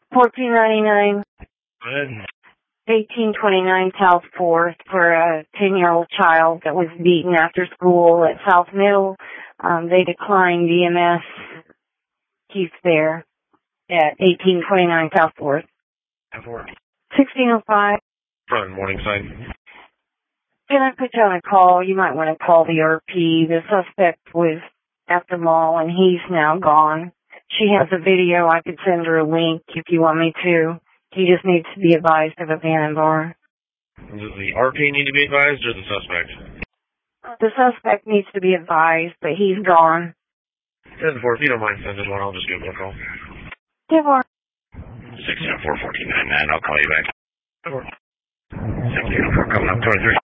1499, Go ahead. 1829 South 4th for a 10-year-old child that was beaten after school at South Middle. They declined EMS. He's there at 1829 South 4th. 1605. Front Morningside. Can I put you on a call? You might want to call the RP. The suspect was at the mall and he's now gone. She has a video. I could send her a link if you want me to. He just needs to be advised of abandoned bar. Does the RP need to be advised or the suspect? The suspect needs to be advised, but he's gone. 10-4, if you don't mind sending one, I'll just give him a call. 10-4. 604-1499, I'll call you back. 604, coming up 23.